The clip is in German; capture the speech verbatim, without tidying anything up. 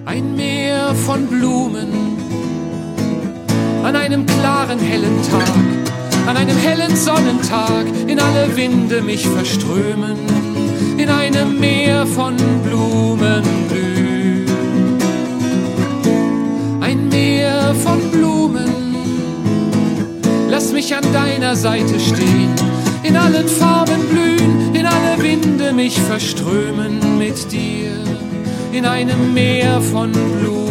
Ein Meer von Blumen, an einem klaren, hellen Tag, an einem hellen Sonnentag, in alle Winde mich verströmen, in einem Meer von Blumen blühen. Ein Meer von Blumen, lass mich an deiner Seite stehen, in allen Farben blühen, in alle Winde mich verströmen mit dir, in einem Meer von Blumen.